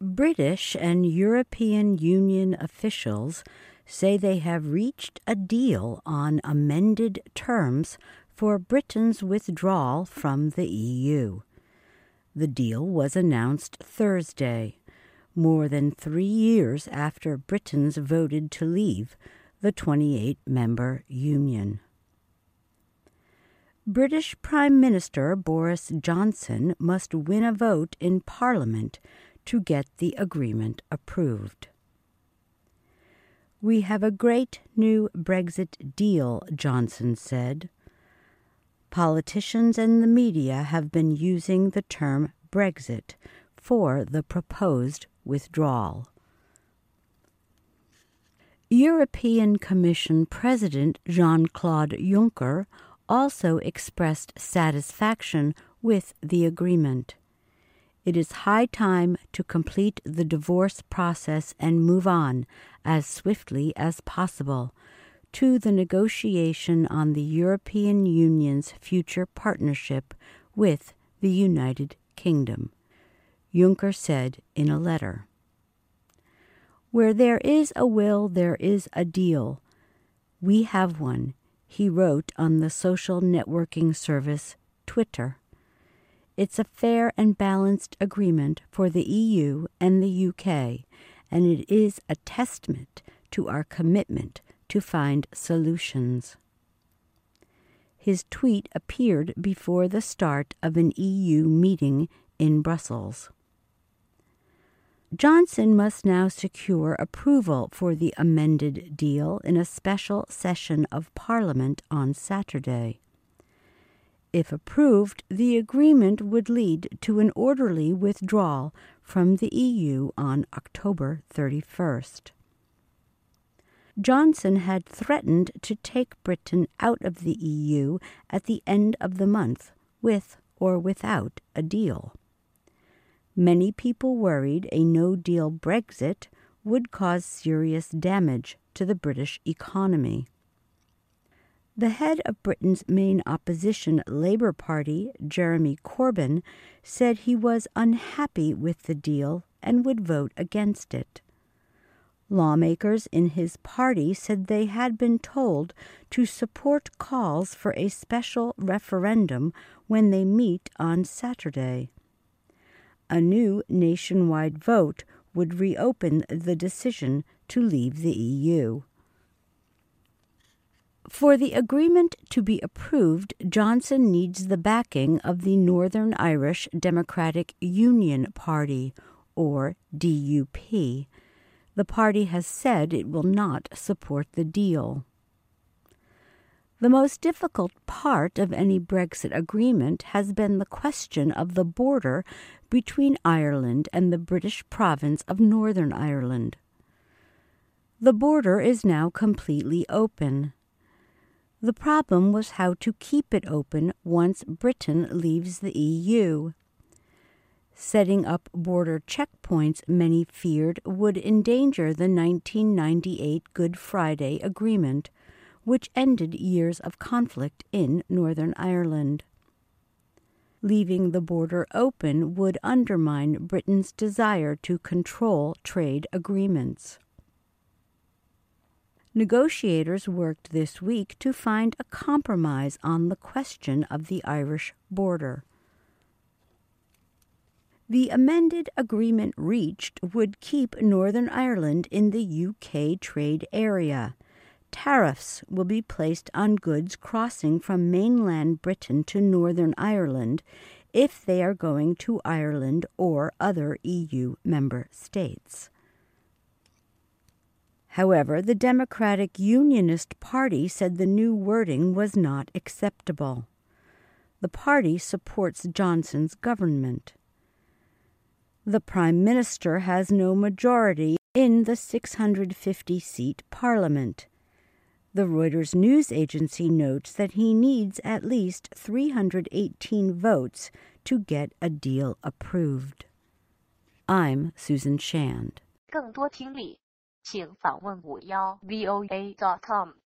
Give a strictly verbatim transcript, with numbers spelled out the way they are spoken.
British and European Union officials say they have reached a deal on amended terms for Britain's withdrawal from the E U. The deal was announced Thursday, more than three years after Britons voted to leave the twenty-eight member union. British Prime Minister Boris Johnson must win a vote in Parliament to get the agreement approved. "We have a great new Brexit deal," Johnson said. Politicians and the media have been using the term Brexit for the proposed withdrawal. European Commission President Jean-Claude Juncker also expressed satisfaction with the agreement. It is high time to complete the divorce process and move on, as swiftly as possible, to the negotiation on the European Union's future partnership with the United Kingdom, Juncker said in a letter. "Where there is a will, there is a deal. We have one," he wrote on the social networking service Twitter. "It's a fair and balanced agreement for the E U and the U K, and it is a testament to our commitment to find solutions." His tweet appeared before the start of an E U meeting in Brussels. Johnson must now secure approval for the amended deal in a special session of Parliament on Saturday. If approved, the agreement would lead to an orderly withdrawal from the E U on October thirty-first. Johnson had threatened to take Britain out of the E U at the end of the month, with or without a deal. Many people worried a no-deal Brexit would cause serious damage to the British economy. The head of Britain's main opposition Labour Party, Jeremy Corbyn, said he was unhappy with the deal and would vote against it. Lawmakers in his party said they had been told to support calls for a special referendum when they meet on Saturday. A new nationwide vote would reopen the decision to leave the E U. For the agreement to be approved, Johnson needs the backing of the Northern Irish Democratic Union Party, or D U P. The party has said it will not support the deal. The most difficult part of any Brexit agreement has been the question of the border between Ireland and the British province of Northern Ireland. The border is now completely open. The problem was how to keep it open once Britain leaves the E U. Setting up border checkpoints, many feared, would endanger the nineteen ninety-eight Good Friday Agreement, which ended years of conflict in Northern Ireland. Leaving the border open would undermine Britain's desire to control trade agreements. Negotiators worked this week to find a compromise on the question of the Irish border. The amended agreement reached would keep Northern Ireland in the U K trade area. Tariffs will be placed on goods crossing from mainland Britain to Northern Ireland if they are going to Ireland or other E U member states. However, the Democratic Unionist Party said the new wording was not acceptable. The party supports Johnson's government. The Prime Minister has no majority in the six hundred fifty seat Parliament. The Reuters news agency notes that he needs at least three hundred eighteen votes to get a deal approved. I'm Susan Shand. 更多听力，请访问五幺 V O A dot com。